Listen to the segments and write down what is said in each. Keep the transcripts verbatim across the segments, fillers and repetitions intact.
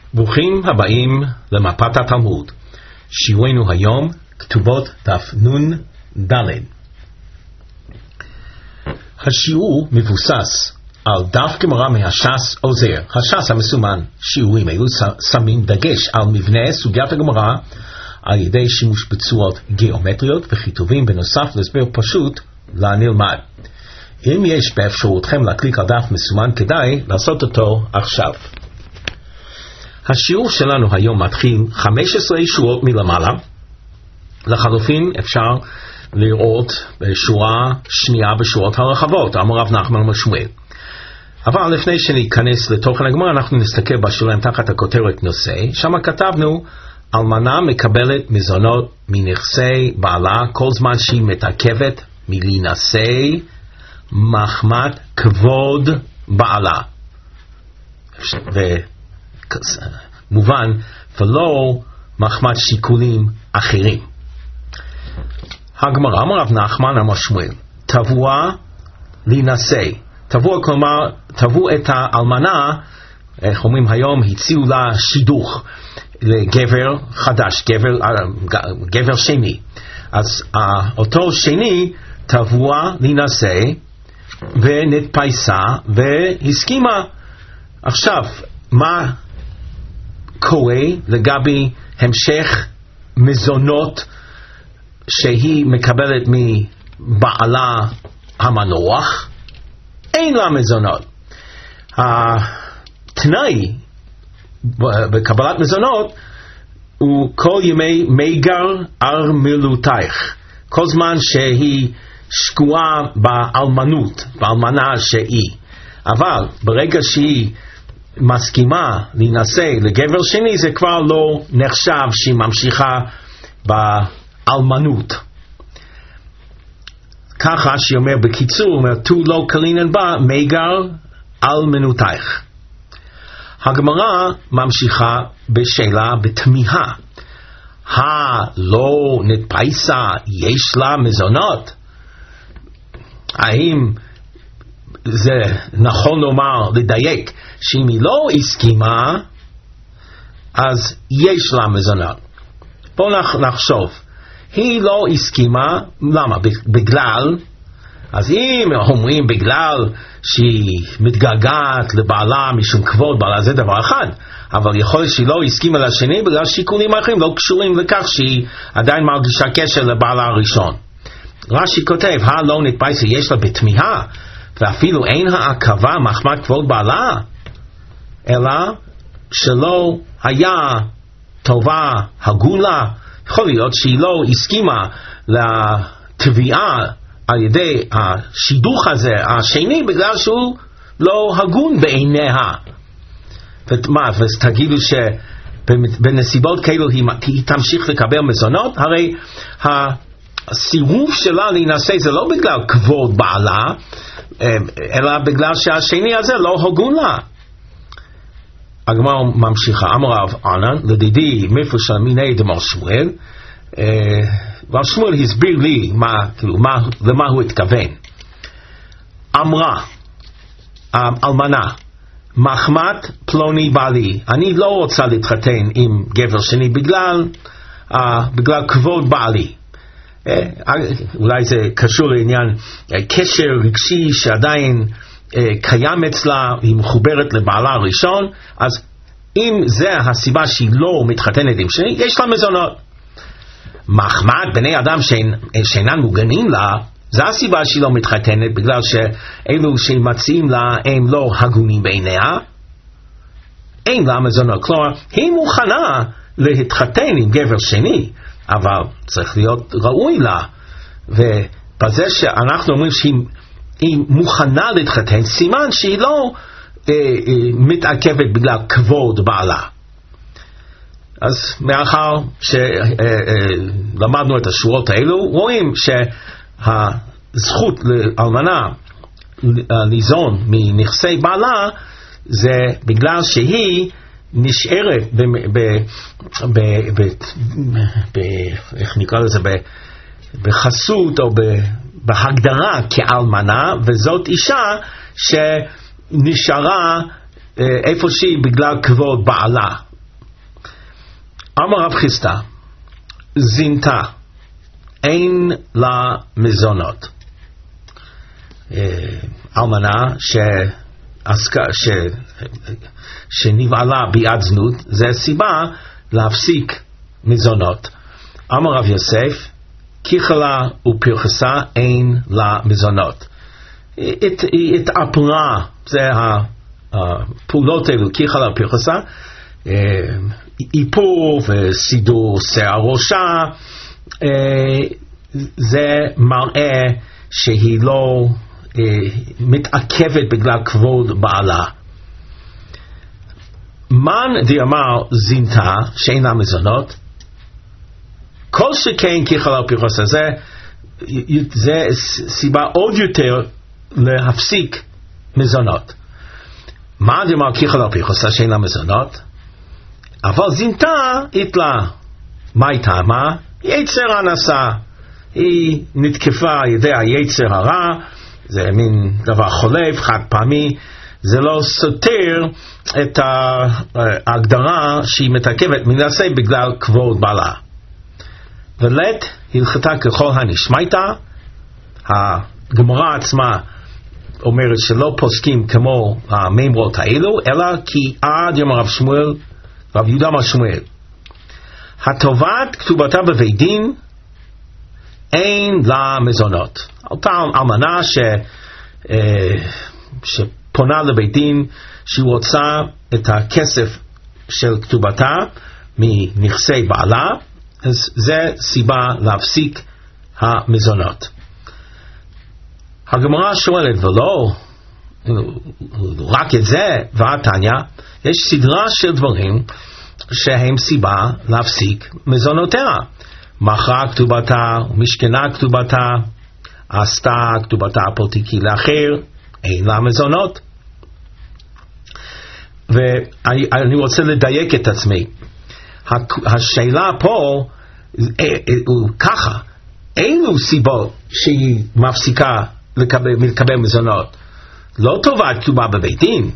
ברוכים הבאים למפת התלמוד. שיעורנו היום כתובות דף נון ד'. השיעור מבוסס על דף גמרא מהש"ס עוזר. הש"ס המסומן שיעורים אלו שמים דגש על מבנה סוגיית הגמרא על ידי שימוש בצורות גיאומטריות וכיתובים בנוסף להסבר פשוט לנלמד. אם יש באפשרותכם להקליק על דף מסומן, כדאי לעשות אותו עכשיו. השיעור שלנו היום מתחיל חמש עשרה שורות מלמעלה. לחלופין אפשר לראות בשורה שנייה בשורות הרחבות, אמר רב נחמן משמואל. אבל לפני שניכנס לתוכן הגמרא, אנחנו נסתכל בשוליים תחת הכותרת נושא. שם כתבנו, אלמנה מקבלת מזונות מנכסי בעלה כל זמן שהיא מתעכבת מלהינשא מחמת כבוד בעלה. ומובן, ולא מחמת שיקולים אחרים. הגמרא, אמר רב נחמן אמר שמואל, תבוע להינשא. תבוע כלומר, תבעו את האלמנה, איך אומרים היום, הציעו לה שידוך לגבר חדש, גבר, גבר שני. אז אותו שני תבוע להינשא ונתפייסה והסכימה. עכשיו, מה קורה לגבי המשך מזונות שהיא מקבלת מבעלה המנוח? אין לה מזונות. התנאי בקבלת מזונות הוא כל ימי מיגר ארמלותייך, כל זמן שהיא שקועה באלמנות, באלמנה שהיא. אבל ברגע שהיא מסכימה להינשא לגבר שני, זה כבר לא נחשב שהיא ממשיכה באלמנות. ככה שהיא אומר בקיצור, אומר תו לא קלינן בה מיגר אלמנותייך. הגמרא ממשיכה בשאלה בתמיהה. הלא נתפייסה יש לה מזונות? האם זה נכון לומר, לדייק, שאם היא לא הסכימה, אז יש לה מזונות? בואו נחשוב. היא לא הסכימה, למה? בגלל, אז אם אומרים בגלל שהיא מתגעגעת לבעלה משום כבוד בעלה, זה דבר אחד. אבל יכול להיות שהיא לא הסכימה לשני בגלל שיקולים אחרים לא קשורים לכך שהיא עדיין מרגישה קשר לבעלה הראשון. רש"י כותב, הלא נתפייסה יש לה בתמיהה, ואפילו אין העכבה מחמת כבוד בעלה, אלא שלא היה טובה הגון לה. יכול להיות שהיא לא הסכימה לתביעה על ידי השידוך הזה השני בגלל שהוא לא הגון בעיניה. ומה, ותגידו שבנסיבות כאלו היא, היא תמשיך לקבל מזונות? הרי הסירוב שלה להינשא זה לא בגלל כבוד בעלה, אלא בגלל שהשני הזה לא הגון לה. הגמרא ממשיכה, אמר רב ענן, לדידי מפרש מיני דמר שמואל, רב שמואל הסביר לי מה, כאילו, מה, למה הוא התכוון. אמרה אלמנה, מחמת פלוני בעלי, אני לא רוצה להתחתן עם גבר שני בגלל, uh, בגלל כבוד בעלי. Uh, אולי זה קשור לעניין uh, קשר רגשי שעדיין uh, קיים אצלה, היא מחוברת לבעלה הראשון, אז אם זה הסיבה שהיא לא מתחתנת עם שני, יש לה מזונות. מחמת בני אדם שאינ, שאינן מוגנים לה, זה הסיבה שהיא לא מתחתנת, בגלל שאלו שמציעים לה הם לא הגונים בעיניה, אין לה מזונות. כלומר, היא מוכנה להתחתן עם גבר שני, אבל צריך להיות ראוי לה. ובזה שאנחנו אומרים שהיא מוכנה להתחתן, סימן שהיא לא אה, אה, מתעכבת בגלל כבוד בעלה. אז מאחר שלמדנו אה, אה, את השורות האלו, רואים שהזכות לאלמנה ליזון מנכסי בעלה זה בגלל שהיא נשארת ב, ב, ב, ב, ב, איך נקרא לזה, ב, בחסות או ב, בהגדרה כאלמנה, וזאת אישה שנשארה איפה שהיא בגלל כבוד בעלה, אמר רב חיסדא, זינתה, אין לה מזונות. אלמנה שעסקה, ש... שנבעלה ביד זנות, זה סיבה להפסיק מזונות. אמר רב יוסף, ככלה ופרחסה אין לה מזונות. היא התאפרה, זה הפעולות האלו, ככלה ופרחסה, איפור וסידור שיער ראשה, זה מראה שהיא לא מתעכבת בגלל כבוד בעלה. מן דאמר זינתה שאין לה מזונות, כל שכן ככלה ופרחסה, זה, זה סיבה עוד יותר להפסיק מזונות. מן דאמר ככלה ופרחסה שאין לה מזונות, אבל זינתה איתלה, מה הייתה? מה? יצר הנשא, היא נתקפה על ידי היצר הרע, זה מין דבר חולף, חד פעמי, זה לא סותר את ההגדרה שהיא מתעכבת מנעשה בגלל כבוד בעלה. ולת הלכתה ככל הנשמייתה, הגמרא עצמה אומרת שלא פוסקים כמו המאמרות האלו, אלא כי עד יום הרב שמואל, רב יהודה אמר שמואל, הטובת כתובתה בבית דין, אין לה מזונות. אותה אלמנה ש, אה, שפונה לבית דין, שהיא רוצה את הכסף של כתובתה מנכסי בעלה, אז זה סיבה להפסיק המזונות. הגמרא שואלת, ולא רק את זה, והתניא, יש סדרה של דברים שהם סיבה להפסיק מזונותיה. מכרה כתובתה, משכנה כתובתה, עשתה כתובתה הפרטיקי לאחר, אין לה מזונות. ואני רוצה לדייק את עצמי. השאלה פה הוא ככה, אילו סיבות שהיא מפסיקה לקבל, לקבל מזונות? לא טובת כתובה בבית דין.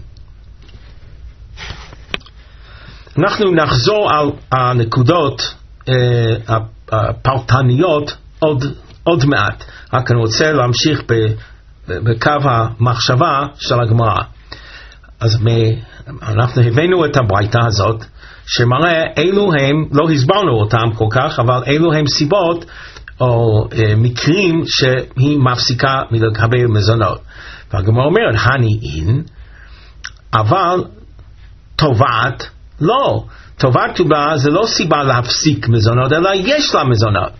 אנחנו נחזור על הנקודות אה, הפרטניות עוד, עוד מעט. רק אני רוצה להמשיך בקו המחשבה של הגמרא. אז מ, אנחנו הבאנו את הברייתא הזאת, שמראה אילו הם, לא הסברנו אותם כל כך, אבל אילו הם סיבות או אה, מקרים שהיא מפסיקה מלקבל מזונות. והגמרא אומרת, הני אין, אבל טובת לא. טובת כתובה זה לא סיבה להפסיק מזונות, אלא יש לה מזונות.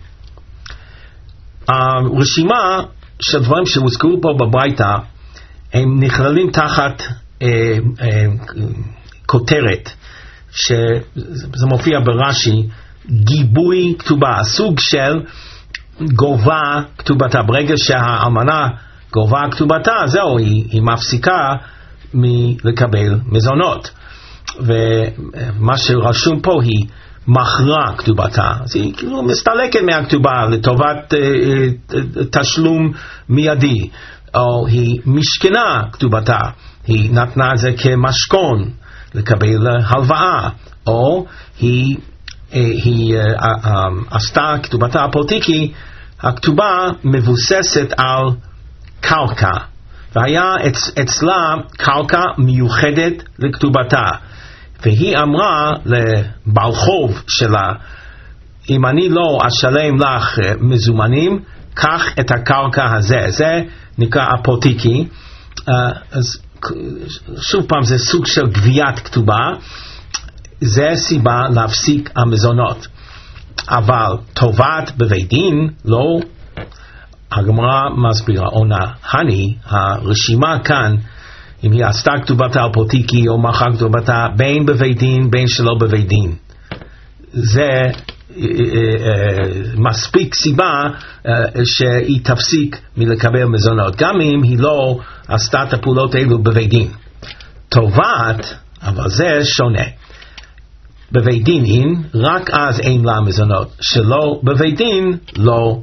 הרשימה של דברים שהוזכרו פה בברייתא, הם נכללים תחת אה, אה, כותרת, שזה מופיע ברש"י, גיבוי כתובה, סוג של גובה כתובתה. ברגע שהאלמנה גובה כתובתה, זהו, היא, היא מפסיקה מלקבל מזונות. ומה שרשום פה היא מכרה כתובתה, אז היא כאילו מסתלקת מהכתובה לטובת אה, אה, תשלום מיידי, או היא משכנה כתובתה, היא נתנה את זה כמשכון לקבל הלוואה, או היא, אה, היא אה, אה, עשתה כתובתה הפרטיקי, הכתובה מבוססת על קרקע, והיה אצ, אצלה קרקע מיוחדת לכתובתה, והיא אמרה לבעל חוב שלה, אם אני לא אשלם לך מזומנים, קח את הקרקע הזה. זה נקרא הפרטיקי. אז שוב פעם, זה סוג של גביית כתובה, זה סיבה להפסיק המזונות. אבל טובת בבית דין, לא. הגמרא מסבירה, עונה, הני, הרשימה כאן, אם היא עשתה כתובתה על פרטיקי או מכרה כתובתה בין בבית דין בין שלא בבית דין, זה אה, אה, מספיק סיבה אה, שהיא תפסיק מלקבל מזונות, גם אם היא לא עשתה את הפעולות האלו בבית דין. טובת, אבל זה שונה. בבית דין אין, רק אז אין לה מזונות, שלא בבית דין לא.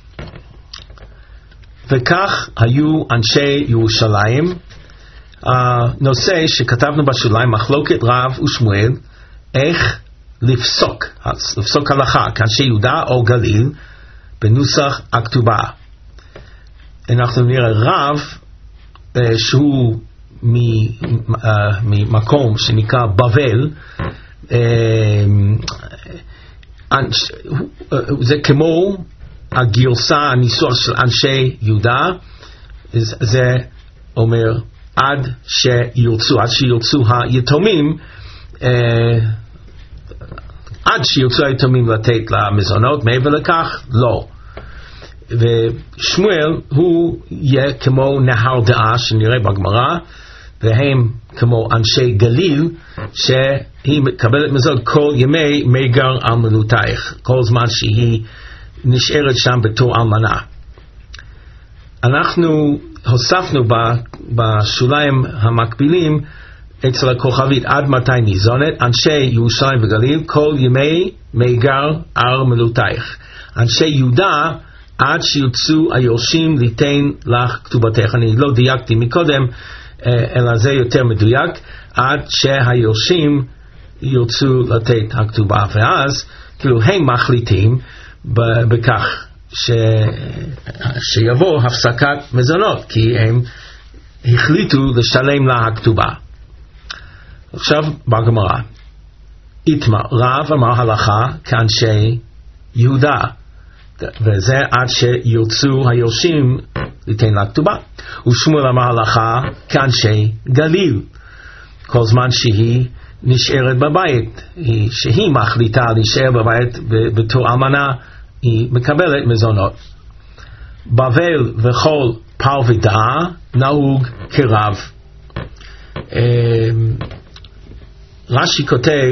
וכך היו אנשי ירושלים. הנושא שכתבנו בשוליים, מחלוקת רב ושמואל, איך לפסוק, לפסוק הלכה, כאנשי יהודה או גליל, בנוסח הכתובה. אנחנו נראה רב שהוא ממקום שנקרא בבל, זה כמו הגרסה, הניסוח של אנשי יהודה, זה אומר עד שירצו, עד שירצו היתומים, עד שירצו היתומים לתת למזונות, מעבר לכך לא. ושמואל הוא יהיה כמו נהר דעה שנראה בגמרא, והם כמו אנשי גליל שהיא מקבלת מזונות כל ימי מגר אלמנותייך, כל זמן שהיא נשארת שם בתור אלמנה. אנחנו הוספנו בשוליים המקבילים אצל הכוכבית עד מתי ניזונת, אנשי ירושלים וגליל כל ימי מגר אלמנותייך, אנשי יהודה עד שירצו היורשים ליתן לך כתובתך. אני לא דייקתי מקודם, אלא זה יותר מדויק, עד שהיורשים ירצו לתת הכתובה, ואז כאילו הם מחליטים בכך ש... שיבוא הפסקת מזונות, כי הם החליטו לשלם לה הכתובה. עכשיו בגמרא, איתמר, רב אמר הלכה כאנשי יהודה, וזה עד שירצו היורשים ליתן לה כתובה. ושמואל אמר הלכה כאנשי גליל, כל זמן שהיא נשארת בבית, היא, שהיא מחליטה להישאר בבית בתור אלמנה, היא מקבלת מזונות. בבל וכל פר ודעה נהוג כרב. רש"י כותב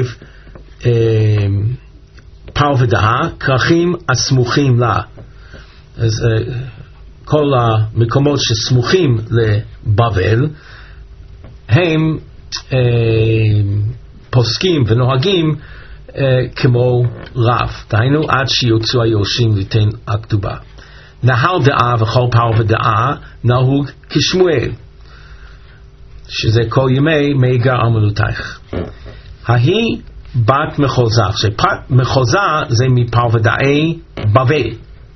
פר ודעה, כרכים הסמוכים לה. אז כל המקומות שסמוכים לבבל הם אה, פוסקים ונוהגים אה, כמו רב, דהיינו עד שיוצאו היורשים ליתן הכתובה. נהר דעה וכל פר ודעה נהוג כשמואל, שזה כל ימי מגר אלמנותייך. ההיא בת מחוזה, שפת מחוזה זה מפר ודעי בבל,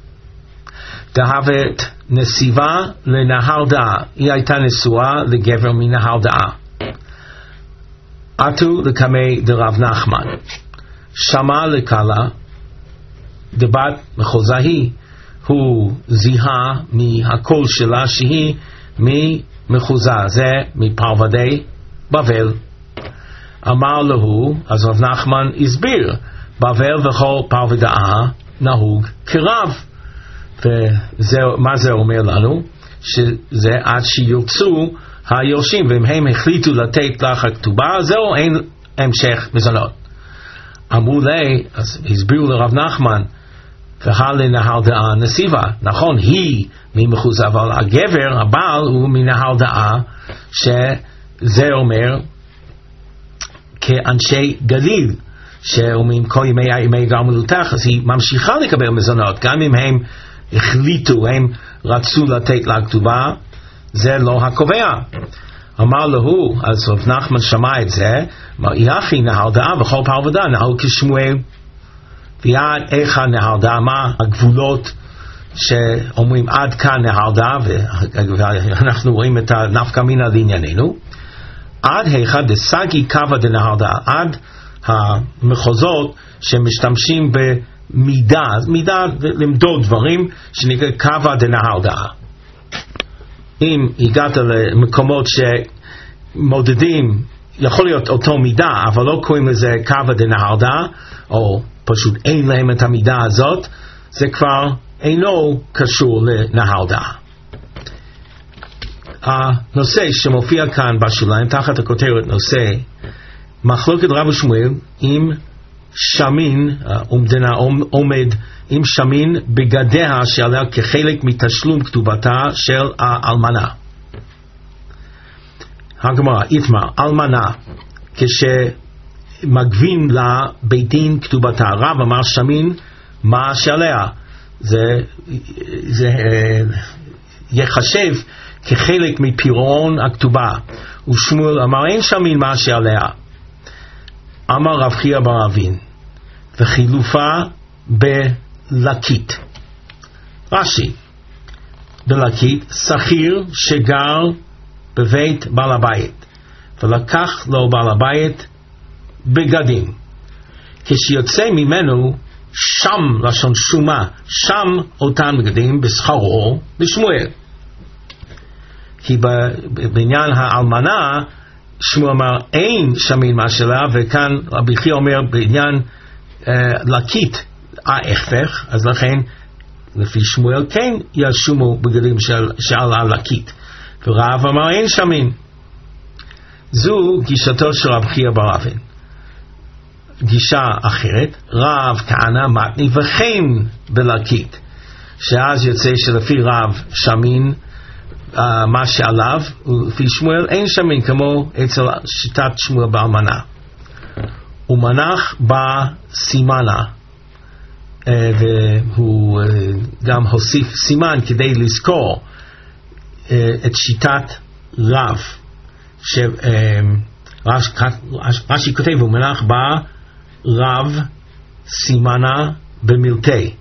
דהבת נסיבה לנהר דעה, היא הייתה נשואה לגבר מנהר דעה. עטו לקמי דרב נחמן, שמע לקלה דבת מחוזה היא, הוא זיהה מהקול שלה שהיא ממחוזה, זה מפרוודי בבל. אמר לו, אז רב נחמן הסביר, בבל וכל פרוודעה נהוג כרב. ומה זה אומר לנו? שזה עד שירצו היורשים, ואם הם החליטו לתת לך הכתובה, זהו, אין המשך מזונות. אמרו לי, אז הסבירו לרב נחמן, והלה נהר דעה נסיבה, נכון, היא ממחוזה, אבל הגבר, הבעל, הוא מנהר דעה, שזה אומר כאנשי גליל, שאומרים כל ימי ימי גר אלמנותייך, אז היא ממשיכה לקבל מזונות, גם אם הם החליטו, הם רצו לתת לה כתובה, זה לא הקובע. אמר לו, אז רב נחמן שמע את זה, אמר, יחי נהר דעה וכל פר ודעה נהוג כשמואל. ויעד איך נהר דעה, מה הגבולות שאומרים עד כאן נהר דעה, ואנחנו רואים את הנפקא מינה לענייננו, עד היכא דסגי קווה דנהר דעה, עד המחוזות שמשתמשים במידה, מידה למדוד דברים שנקרא קווה דנהר דעה. אם הגעת למקומות שמודדים, יכול להיות אותו מידה, אבל לא קוראים לזה קווה דנהר דעה, או פשוט אין להם את המידה הזאת, זה כבר אינו קשור לנהר דעה. הנושא שמופיע כאן בשוליים תחת הכותרת נושא מחלוקת רב ושמואל עם שמין עומדנה עומד עם שמין בגדיה שעליה כחלק מתשלום כתובתה של האלמנה. הגמרא איתמר, אלמנה כשמגבין לה בית דין כתובתה, רב אמר שמין מה שעליה, זה, זה יחשב כחלק מפירעון הכתובה. ושמואל אמר אין שמין מה שעליה. אמר רב חייא בר אבין, וחילופה בלקית. רש"י, בלקית, שכיר שגר בבית בעל הבית, ולקח לו בעל הבית בגדים. כשיוצא ממנו, שם לשון שומה, שם אותן בגדים בשכרו לשמואל. כי בעניין האלמנה, שמואל אמר אין שמין מה שלה, וכאן רבי חייא אומר בעניין אה, לקית ההפך, אז לכן לפי שמואל כן ישומו בגדים של, של הלקית, ורב אמר אין שמין. זו גישתו של רבי חייא בר אבן. גישה אחרת, רב כהנא מתני וכן בלקית, שאז יוצא שלפי רב שמין uh, מה שעליו, ולפי שמואל אין שמין, כמו אצל שיטת שמואל באלמנה. ומנח בה סימנה, uh, והוא uh, גם הוסיף סימן כדי לזכור uh, את שיטת רב, רש"י כותב הוא מנח בה רב סימנה במלטי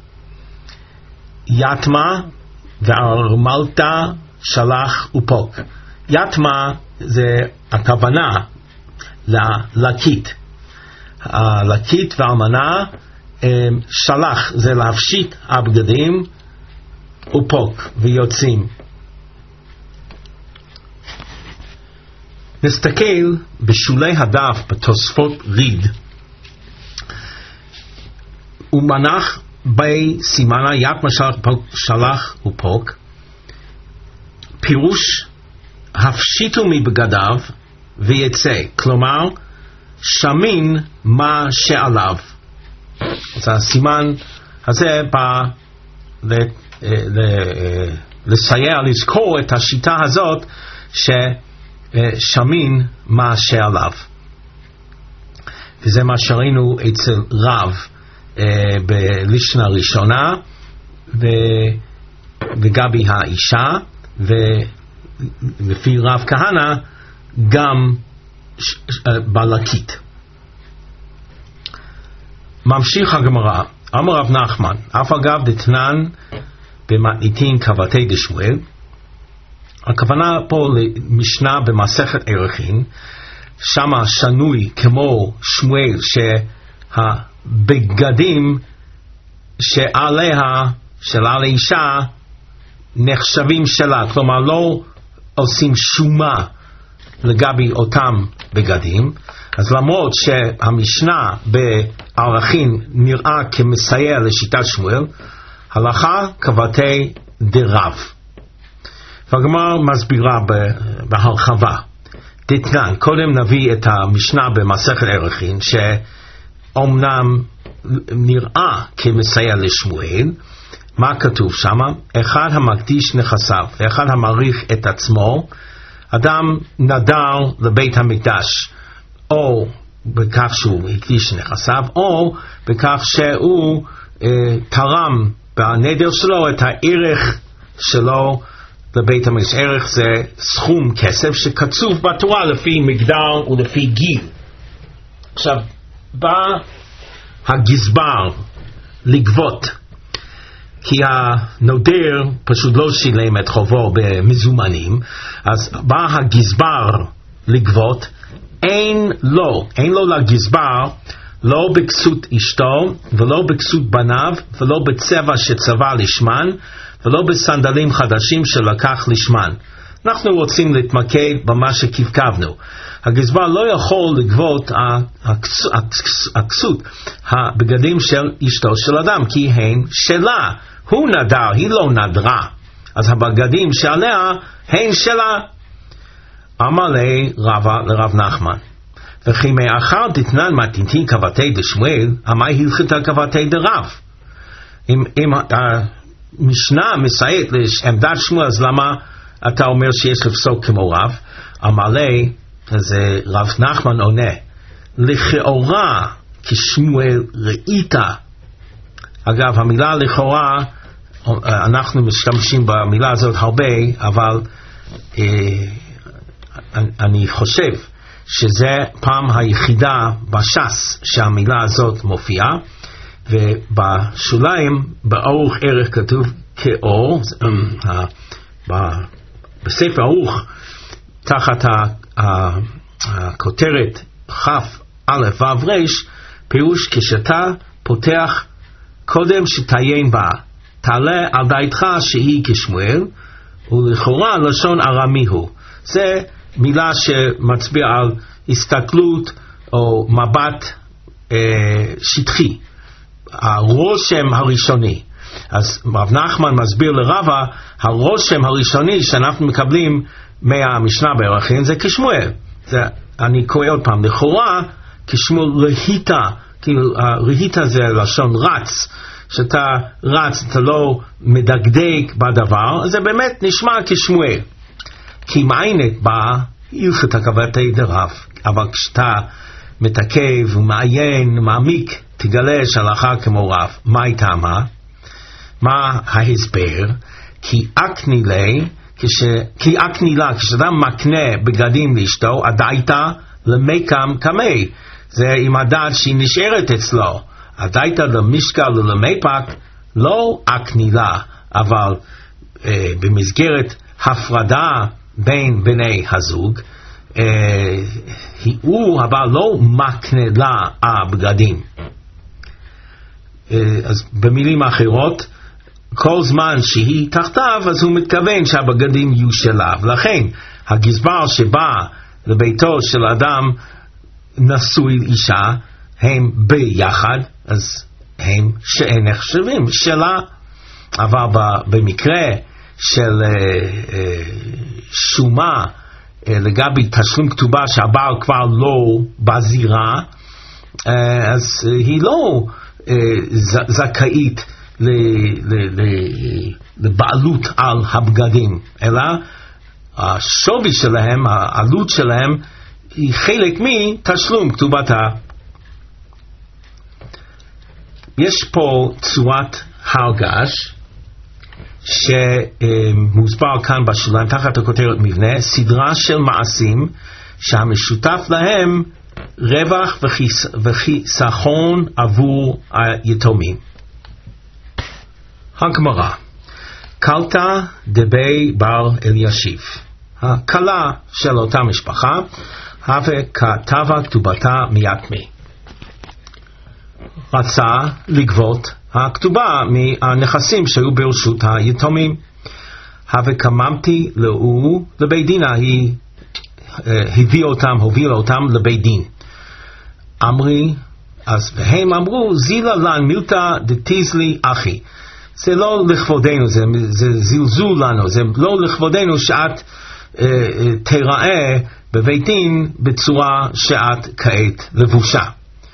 יתמה וערמלתה שלח ופוק. יתמה זה הכוונה ללקית, הלקית והאלמנה, שלח זה להפשיט הבגדים, ופוק ויוצאים. נסתכל בשולי הדף בתוספות ריד, ומנח בי סימנה יתמה שלח, שלח ופוק, פירוש הפשיטו מבגדיו ויצא, כלומר שמין מה שעליו. אז הסימן הזה בא לסייע לזכור את השיטה הזאת ששמין מה שעליו, וזה מה שראינו אצל רב בלישנה ראשונה וגבי האישה, ולפי רב כהנא גם בלקית. ממשיך הגמרא, אמר רב נחמן, אף אגב דתנן במתניתין כבתי דשמואל. הכוונה פה למשנה במסכת ערכין, שמה שנוי כמו שמואל שהבגדים שעליה של על האישה נחשבים שלה, כלומר לא עושים שומה לגבי אותם בגדים. אז למרות שהמשנה בערכין נראה כמסייע לשיטת שמואל, הלכה כבתי דרב. והגמרא מסבירה בהרחבה. דתנן, קודם נביא את המשנה במסכת ערכין, שאומנם נראה כמסייע לשמואל. מה כתוב שם? אחד המקדיש נכסיו ואחד המעריך את עצמו, אדם נדר לבית המקדש, או בכך שהוא הקדיש נכסיו, או בכך שהוא אה, תרם בנדר שלו את הערך שלו לבית המקדש. ערך זה סכום כסף שקצוב בתורה לפי מגדר ולפי גיל. עכשיו בא הגזבר לגבות, כי הנודר פשוט לא שילם את חובו במזומנים, אז בא הגזבר לגבות. אין לו, אין לו לגזבר, לא בכסות אשתו ולא בכסות בניו ולא בצבע שצבע לשמן ולא בסנדלים חדשים שלקח לשמן. אנחנו רוצים להתמקד במה שכתבנו. הגזבר לא יכול לגבות הכסות הבגדים של אשתו של אדם, כי הן שלה. הוא נדר, היא לא נדרה, אז הבגדים שעליה הן שלה. אמר לי רבא לרב נחמן, וכי מאחר דתנן מתניתין כבתי דשמואל, אמה הלכתה כבתי דרב. אם, אם המשנה מסייעת לעמדת שמואל, אז למה אתה אומר שיש לפסוק כמו רב? אמר לי, אז רב נחמן עונה, לכאורה כשמואל ראית. אגב, המילה לכאורה, אנחנו משתמשים במילה הזאת הרבה, אבל אה, אני חושב שזה פעם היחידה בש"ס שהמילה הזאת מופיעה. ובשוליים באורך ערך כתוב כאור, בספר ערוך תחת הכותרת כף א' ו' ר' פירוש כשאתה פותח קודם שתיין בה תעלה על דעתך שהיא כשמואל, ולכאורה לשון ארמי הוא. זה מילה שמצביע על הסתכלות או מבט אה, שטחי, הרושם הראשוני. אז רב נחמן מסביר לרבה, הרושם הראשוני שאנחנו מקבלים מהמשנה בערכים זה כשמואל. זה, אני קורא עוד פעם, לכאורה כשמואל רהיטה, כאילו רהיטה זה לשון רץ, שאתה רץ, אתה לא מדקדק בדבר, זה באמת נשמע כשמואל. כי מעיינת בה הלכת כבתי דרב, אבל כשאתה מתעכב ומעיין, מעמיק, תגלה שהלכה כמו רב. מה היא טעמה? מה ההסבר? כי אקנילה, כש... כי אקנילה, כשאדם מקנה בגדים לאשתו, הדייתא למקם קמי. זה עם הדעת שהיא נשארת אצלו. הדייתא למשקל ולמפק לא אקנילה, אבל אה, במסגרת הפרדה בין בני הזוג, אה, הוא אבל לא מקנה לה הבגדים. אה, אז במילים אחרות, כל זמן שהיא תחתיו, אז הוא מתכוון שהבגדים יהיו שלה. ולכן הגזבר שבא לביתו של אדם נשוי אישה, הם ביחד, אז הם שאין נחשבים שלה. אבל במקרה של שומה לגבי תשלום כתובה שהבעל כבר לא בזירה, אז היא לא זכאית לבעלות על הבגדים, אלא השווי שלהם, העלות שלהם, היא חלק מתשלום כתובתה. יש פה צורת הרגש שמוסבר כאן בשוליים תחת הכותרת מבנה, סדרה של מעשים שהמשותף להם רווח וחיסכון עבור היתומים. הגמרא, קלתא דבי בר אלישיב, הכלה של אותה משפחה, הווה כתבה כתובתה מיתמי. רצה לגבות הכתובה מהנכסים שהיו ברשות היתומים. הווה קממתי לאו לבית דינה, היא הביא אותם, הובילה אותם לבית דין. אמרי, אז והם אמרו, זילה לן מילתא דתיזלי אחי. זה לא לכבודנו, זה, זה זלזול לנו, זה לא לכבודנו שאת אה, אה, תראה בבית דין בצורה שאת כעת לבושה.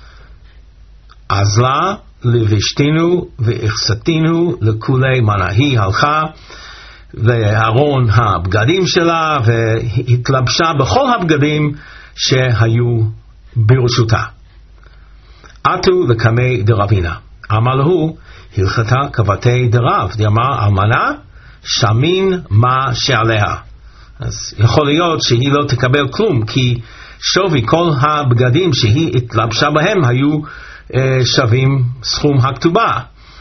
אז לה לבשתינו והחסתינו לכולי מנה. היא הלכה לארון הבגדים שלה והתלבשה בכל הבגדים שהיו ברשותה. עטו לקמי דרבינה. אמר לו, הלכתה כבתי דרב, דאמר אלמנה שמין מה שעליה. אז יכול להיות שהיא לא תקבל כלום, כי שווי כל הבגדים שהיא התלבשה בהם היו אה, שווים סכום הכתובה.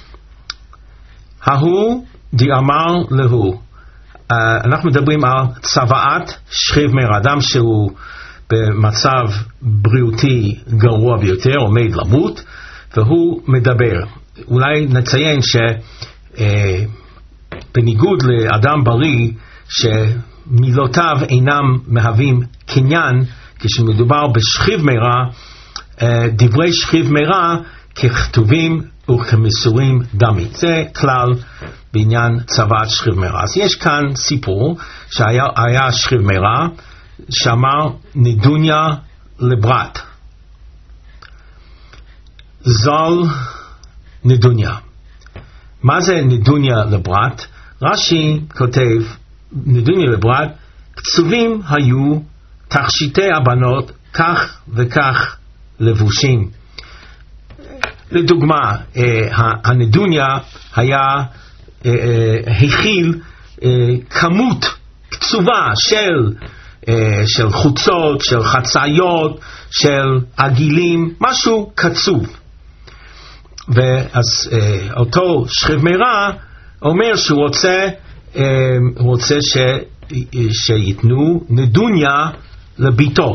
ההוא דאמר לו, אה, אנחנו מדברים על צוואת שכיב מרע, אדם שהוא במצב בריאותי גרוע ביותר, עומד למות, והוא מדבר. אולי נציין שבניגוד לאדם בריא שמילותיו אינם מהווים קניין, כשמדובר בשכיב מרע, דברי שכיב מרע ככתובים וכמסורים דמי. זה כלל בעניין צוואת שכיב מרע. אז יש כאן סיפור שהיה שכיב מרע שאמר נדוניה לברת. זול נדוניה. מה זה נדוניה לברת? רש"י כותב, נדוניה לברת, קצובים היו תכשיטי הבנות כך וכך לבושים. לדוגמה, הנדוניה היה הכיל כמות קצובה של של חוצות, של חצאיות, של עגילים, משהו קצוב. ואז אותו שכיב מרע אומר שהוא רוצה, הוא רוצה ש, שיתנו נדוניה לביתו.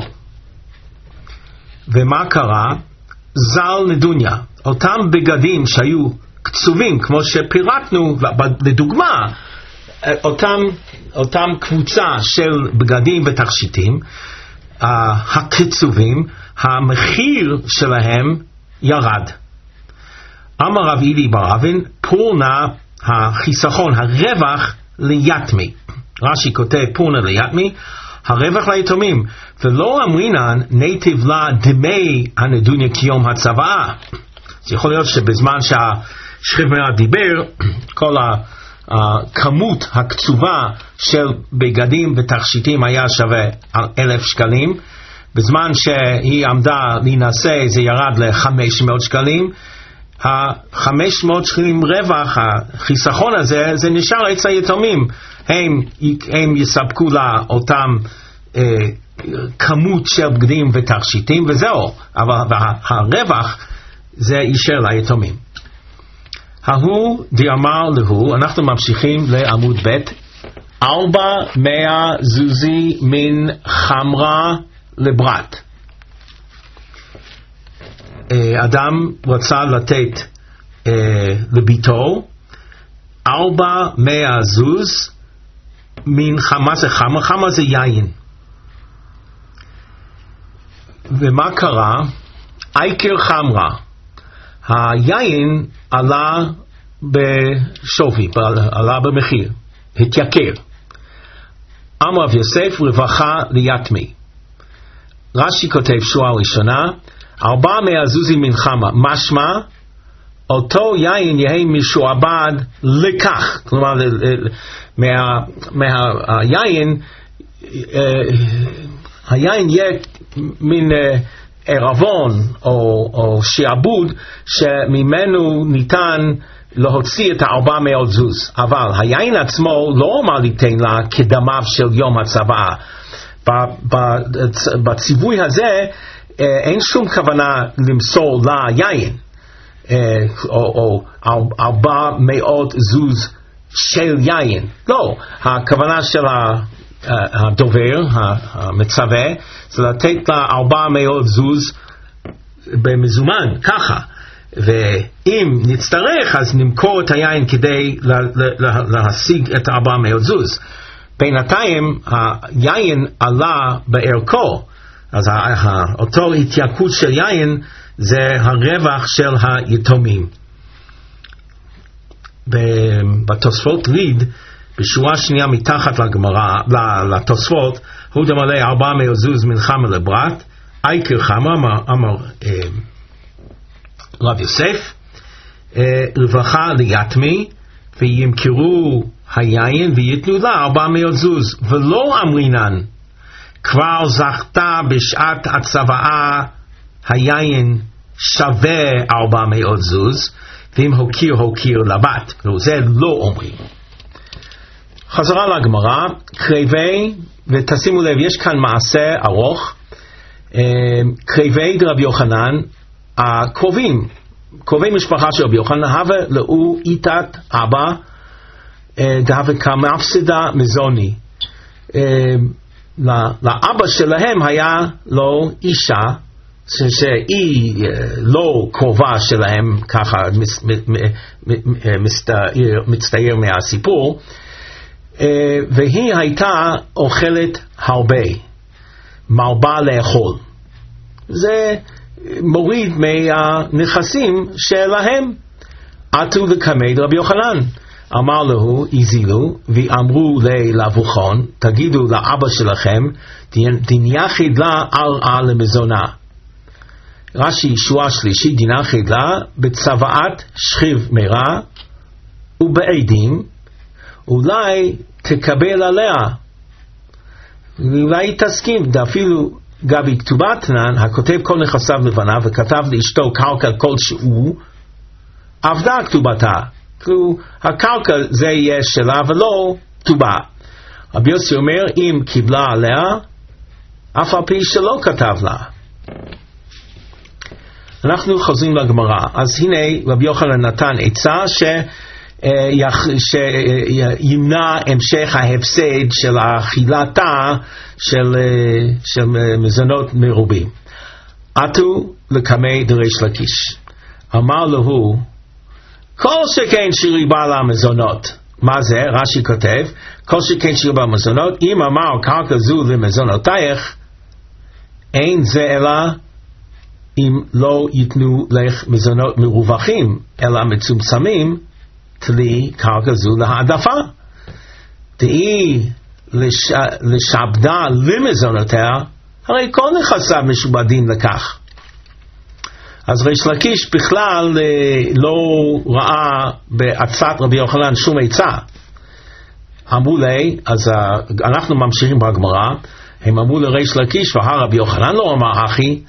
ומה קרה? זל נדוניה, אותם בגדים שהיו קצובים, כמו שפירטנו לדוגמה, אותם, אותם קבוצה של בגדים ותכשיטים, uh, הקצובים, המחיר שלהם ירד. אמר רב אילי בר אבן, פורנה החיסכון, הרווח ליתמי. רש"י כותב פורנה ליתמי, הרווח ליתומים, ולא אמרינן ניטיב לה דמי הנדוניה כיום הצוואה. זה יכול להיות שבזמן שהשכיב מרע דיבר, כל הכמות הקצובה של בגדים ותכשיטים היה שווה אלף שקלים, בזמן שהיא עמדה להינשא זה ירד ל-חמש מאות שקלים, ה-חמש מאות שקלים רווח, החיסכון הזה, זה נשאר אצל היתומים, הם, הם יספקו לה אותם אה, כמות של בגדים ותכשיטים וזהו, אבל הרווח זה יישאר ליתומים. ההוא דיאמר להו, אנחנו ממשיכים לעמוד ב', ארבע מאה זוזי מן חמרה לברת. אדם רצה לתת אה, לביתו ארבע מאה זוז מן חמה. זה חמה, חמה זה יין. ומה קרה? אייקר חמרה, היין עלה בשווי, עלה במחיר, התייקר. אמר רב יוסף, רווחה ליתמי. רש"י כותב שורה ראשונה, ארבע מאה זוזים מן חמה, משמע אותו יין יהיה משועבד לכך, כלומר מהיין היין יהיה מן ערבון או, או שעבוד שממנו ניתן להוציא את הארבע מאות זוז, אבל היין עצמו לא אמר ליתן לה כדמיו של יום הצוואה. בציווי הזה אין שום כוונה למסור לה יין או, או ארבע מאות זוז של יין, לא, הכוונה של הדובר, המצווה, זה לתת לה ארבע מאות זוז במזומן, ככה, ואם נצטרך אז נמכור את היין כדי להשיג את ארבע מאות זוז. בינתיים היין עלה בערכו, אז אותו התייקרות של יין זה הרווח של היתומים. בתוספות ליד, בשורה שנייה מתחת לגמרא, לתוספות, הוא דמלא ארבע מאות זוז מן חמרה לברת, אייקר חמרה, אמר, אמר אה, רב יוסף, אה, רווחה ליתמי, וימכרו היין ויתנו לה ארבע מאות זוז, ולא אמרינן, כבר זכתה בשעת הצוואה היין שווה ארבע מאות זוז, ואם הוקיר הוקיר לבת, זה לא אומרים. חזרה לגמרא, קרבי, ותשימו לב, יש כאן מעשה ארוך, קרבי דרב יוחנן, הקרובים, קרובי משפחה של רב יוחנן, הווה לאו איתת אבא, דהווה כמפסדה מזוני. לאבא שלהם היה לו אישה, שהיא לא קרובה שלהם, ככה מצטייר מהסיפור, והיא הייתה אוכלת הרבה, מרבה לאכול. זה מוריד מהנכסים שלהם. עטו לקמי רבי יוחנן, אמר לו, הזילו, ואמרו לאבוכון, תגידו לאבא שלכם, דין יחיד לה על למזונה. רש"י שורה שלישית, דין יחיד לה בצוואת שכיב מרע ובעדים, אולי תקבל עליה, אולי תסכים, אפילו גבי כתובתנן, הכותב כל נכסיו לבנה, וכתב לאשתו קרקע כלשהו, עבדה כתובתה. כאילו, הקרקע זה יהיה שלה ולא כתובה. רבי יוסי אומר, אם קיבלה עליה, אף על פי שלא כתב לה. אנחנו חוזרים לגמרא. אז הנה רבי יוחנן נתן עצה ש... שימנע המשך ההפסד של אכילתה של, של מזונות מרובים. עטו לקמי דריש לקיש, אמר לו כל שכן שריבה למזונות. מה זה? רש"י כותב כל שכן שריבה למזונות, אם אמר קרקע זו למזונותייך, אין זה אלא אם לא ייתנו לך מזונות מרווחים אלא מצומצמים, תלי קרקע זו להעדפה. תהי לש... לשעבדה למזונותיה, הרי כל נכסיו משובדים לכך. אז ריש לקיש בכלל לא ראה בעצת רבי יוחנן שום עצה. אמרו לי, אז אנחנו ממשיכים בגמרא, הם אמרו לריש לקיש, והרבי יוחנן לא אמר אחי,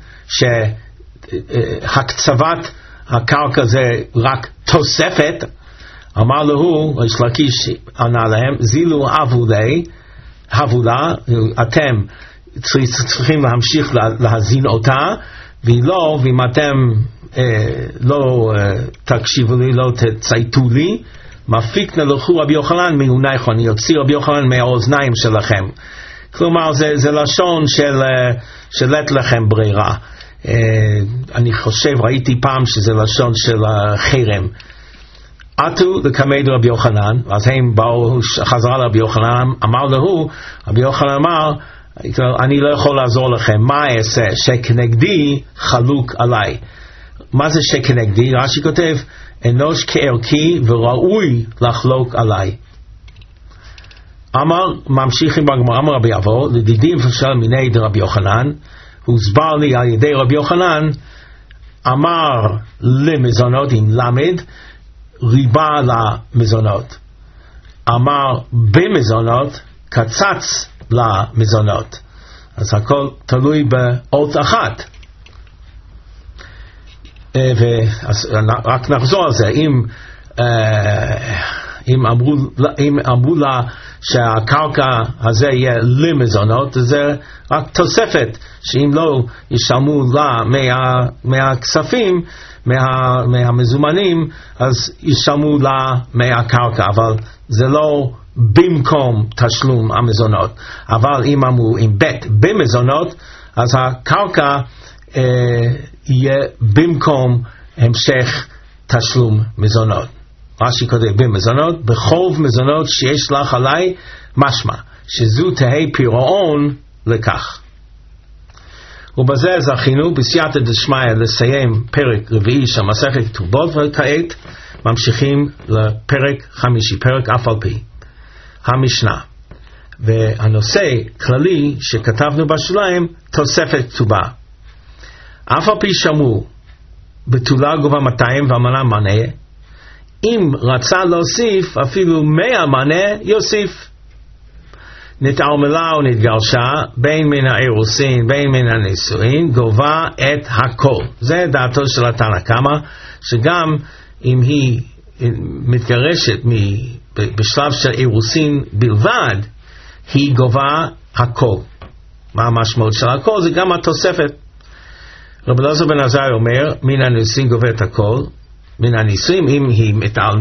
שהקצבת הקרקע זה רק תוספת. אמר לו, ריש לקיש ענה להם, זילו אבולי, אבולה, אתם צריכים להמשיך להזין אותה, ולא, ואם אתם אה, לא אה, תקשיבו לי, לא תצייתו לי, מפיק נלכו רבי יוחנן מעונייכם, יוציא רבי יוחנן מהאוזניים שלכם. כלומר, זה, זה לשון של, של את לכם ברירה. אה, אני חושב, ראיתי פעם שזה לשון של חרם. עטו לקמי רבי יוחנן, אז הם באו חזרה לרבי יוחנן, אמר לו, רבי יוחנן אמר, אני לא יכול לעזור לכם, מה אעשה? שכנגדי חלוק עליי. מה זה שכנגדי? רש"י כותב, אנוש כערכי וראוי לחלוק עליי. אמר, ממשיכים בגמרא, אמר רבי אבו, לדידים של מיני דרבי יוחנן, הוסבר לי על ידי רבי יוחנן, אמר למזונות עם למד, ריבה למזונות. אמר במזונות, קצץ למזונות. אז הכל תלוי באות אחת. ואז רק נחזור על זה. אם, אם, אמרו, אם אמרו לה שהקרקע הזה יהיה למזונות, זה רק תוספת, שאם לא ישלמו לה מה, מהכספים, מה, מהמזומנים, אז ישלמו לה מהקרקע, אבל זה לא במקום תשלום המזונות. אבל אם אמרו עם בית במזונות, אז הקרקע אה, יהיה במקום המשך תשלום מזונות. רש"י כותב במזונות, בחוב מזונות שיש לך עליי, משמע שזו תהי פירעון לכך. ובזה זכינו בסייעתא דשמיא לסיים פרק רביעי של מסכת כתובות, וכעת ממשיכים לפרק חמישי, פרק אף על פי. המשנה, והנושא כללי שכתבנו בשוליים, תוספת כתובה. אף על פי שמעו בתולה גובה מאתיים והמנה מנה, אם רצה להוסיף אפילו מאה מנה יוסיף. נתערמלה או נתגרשה בין מן האירוסין בין מן הנישואין, גובה את הכל. זה דעתו של התנא קמא, שגם אם היא מתגרשת בשלב של אירוסין בלבד, היא גובה הכל. מה המשמעות של הכל? זה גם התוספת. רב אלעזר בן עזריה אומר, מן הנישואין גובה את הכל, מן הנישואין, אם היא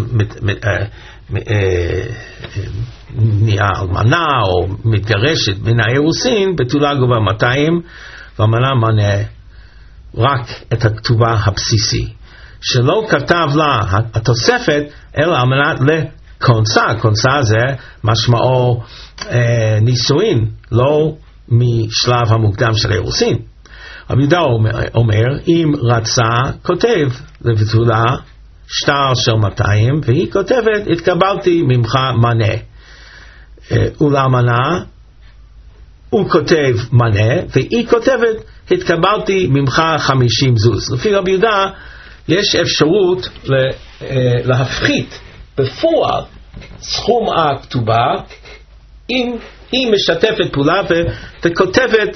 נהיה אלמנה או מתגרשת מן האירוסין, בתולה גובה מאתיים, והמנה מנה רק את הכתובה הבסיסי. שלא כתב לה התוספת, אלא על מנת לקונסה. קונסה זה משמעו אה, נישואין, לא משלב המוקדם של האירוסין. רבי יהודה אומר, אומר, אם רצה, כותב לבתולה שטר של מאתיים, והיא כותבת, התקבלתי ממך מנה. אה, ולאמנה, הוא כותב מנה, והיא כותבת, התקבלתי ממך חמישים זוז. לפי רבי יהודה, יש אפשרות להפחית בפועל סכום הכתובה אם היא משתפת פעולה וכותבת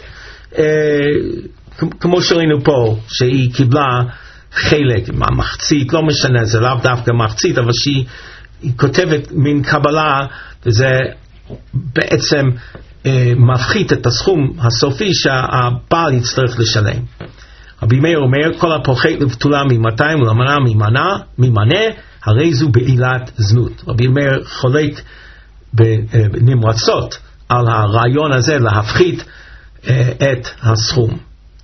כמו שראינו פה, שהיא קיבלה חלק, מחצית, לא משנה, זה לאו דווקא מחצית, אבל שהיא כותבת מן קבלה, וזה בעצם מפחית את הסכום הסופי שהבעל יצטרך לשלם. רבי מאיר אומר, כל הפוחת לבתולה ממאתיים ולמנה ממנה, ממנה, הרי זו בעילת זנות. רבי מאיר חולק בנמרצות על הרעיון הזה להפחית את הסכום.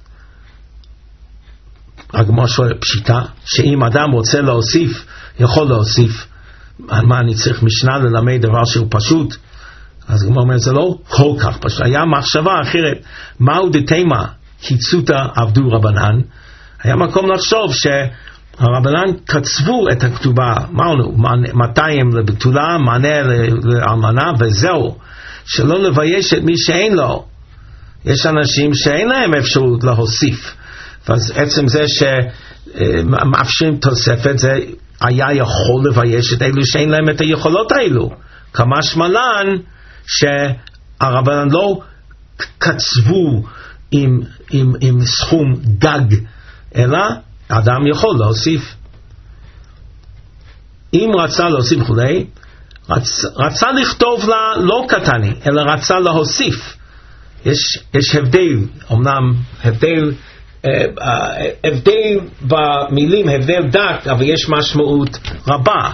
הגמרא שואל פשיטה, שאם אדם רוצה להוסיף, יכול להוסיף, מה אני צריך משנה ללמד דבר שהוא פשוט? אז הגמרא אומר, זה לא כל כך פשוט. היה מחשבה אחרת, מהו דתימה קיצותא עבדו רבנן? היה מקום לחשוב שהרבנן קצבו את הכתובה, אמרנו, מאתיים לבתולה, מנה לאלמנה, וזהו, שלא לבייש את מי שאין לו. יש אנשים שאין להם אפשרות להוסיף, אז עצם זה שמאפשרים תוספת, זה היה יכול לבייש את אלו שאין להם את היכולות האלו. כמה שמלן שהרבנן לא קצבו עם, עם, עם סכום גג, אלא אדם יכול להוסיף. אם רצה להוסיף חולי, רצ, רצה לכתוב לה לא קטני, אלא רצה להוסיף. יש, יש הבדל, אמנם הבדל, הבדל במילים, הבדל דק, אבל יש משמעות רבה.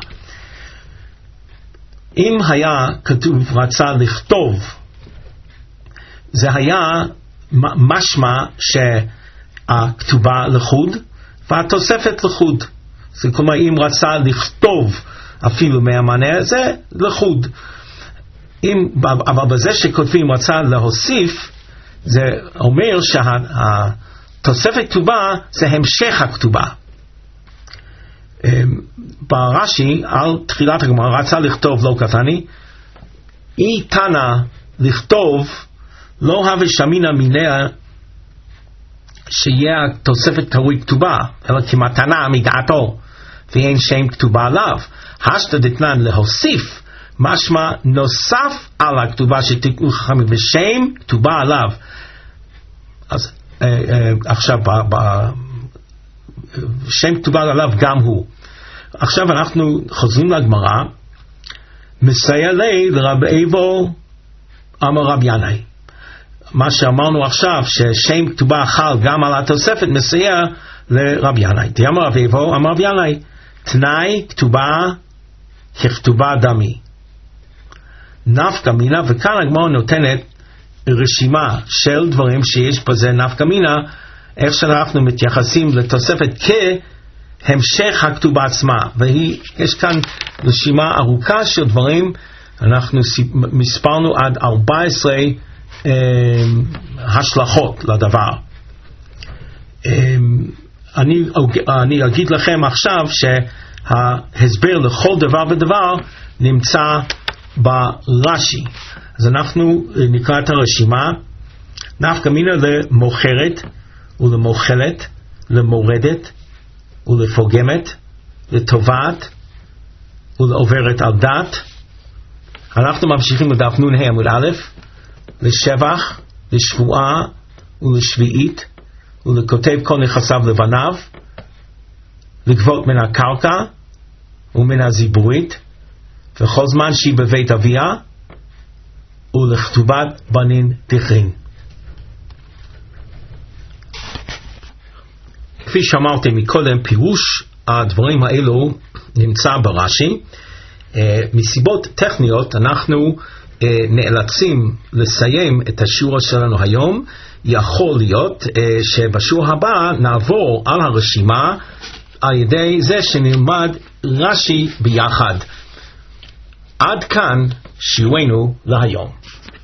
אם היה כתוב רצה לכתוב, זה היה משמע שהכתובה לחוד והתוספת לחוד. זה כלומר, אם רצה לכתוב אפילו מהמנה, זה לחוד. אם, אבל בזה שכותבים רצה להוסיף, זה אומר שהתוספת כתובה זה המשך הכתובה. ברש"י על תחילת הגמרא, רצה לכתוב לא קטני, אי תנא לכתוב לא הווה שמינא מיניה שיהיה התוספת קרוי כתובה, אלא כמתנה מדעתו, ואין שם כתובה עליו. השתא דתנן להוסיף, משמע נוסף על הכתובה שתקנו חכמים, ושם כתובה עליו. אז אה, אה, עכשיו ב, ב, שם כתובה עליו גם הוא. עכשיו אנחנו חוזרים לגמרא, מסייע לי לרב איבו אמר רב ינאי. מה שאמרנו עכשיו, ששם כתובה חל גם על התוספת, מסייע לרב ינאי. אמר רב איבו אמר רב ינאי, תנאי כתובה ככתובה דמי. נפקא מינה, וכאן הגמרא נותנת רשימה של דברים שיש בזה נפקא מינה, איך שאנחנו מתייחסים לתוספת כהמשך הכתובה עצמה, ויש כאן רשימה ארוכה של דברים. אנחנו מספרנו עד ארבע עשרה אה, השלכות לדבר. אה, אני, אני אגיד לכם עכשיו שההסבר לכל דבר ודבר נמצא ברש"י. אז אנחנו נקרא את הרשימה. נפקא מינה למוכרת ולמוכלת, למורדת ולפוגמת, לטובעת ולעוברת על דת. אנחנו ממשיכים לדף נ"ה עמוד א', לשבח, לשבועה ולשביעית, ולכותב כל נכסיו לבניו, לגבות מן הקרקע ומן הזיבורית, וכל זמן שהיא בבית אביה, ולכתובת בנין תכרין. כפי שאמרתי מקודם, פירוש הדברים האלו נמצא ברש"י. מסיבות טכניות אנחנו נאלצים לסיים את השיעור שלנו היום. יכול להיות שבשיעור הבא נעבור על הרשימה על ידי זה שנלמד רש"י ביחד. עד כאן שיעורנו להיום.